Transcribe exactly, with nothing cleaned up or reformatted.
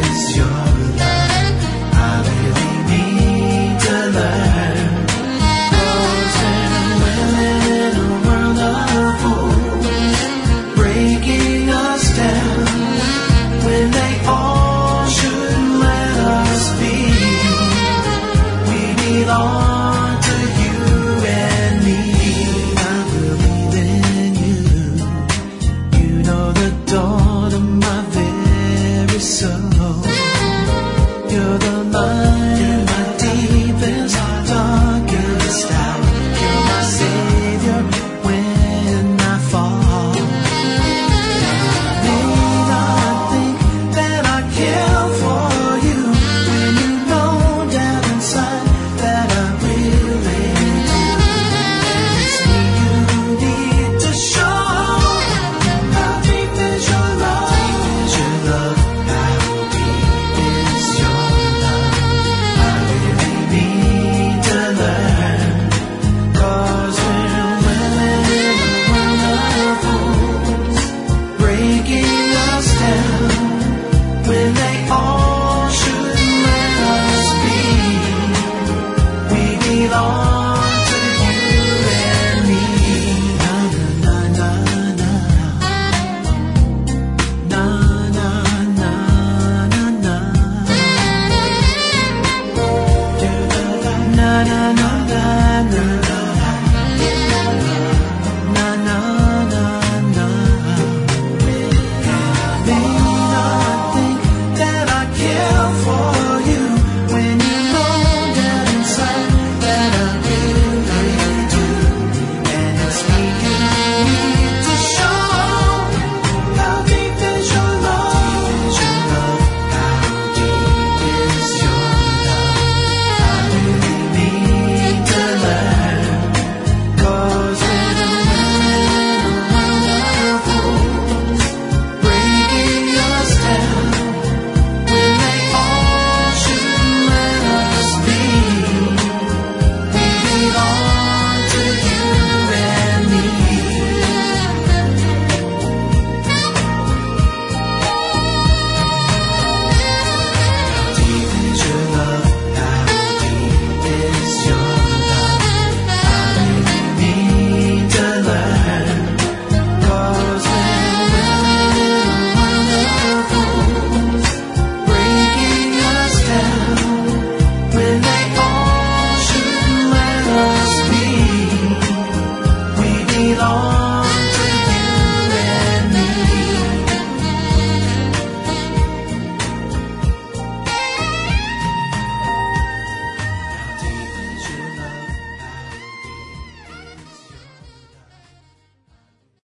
is your love. I really need to learn. 'Cause we're living in a world of fools, breaking us down when they all should let us be. We belong to you and me. I believe in you. You know the dawn of my very soul. You're the love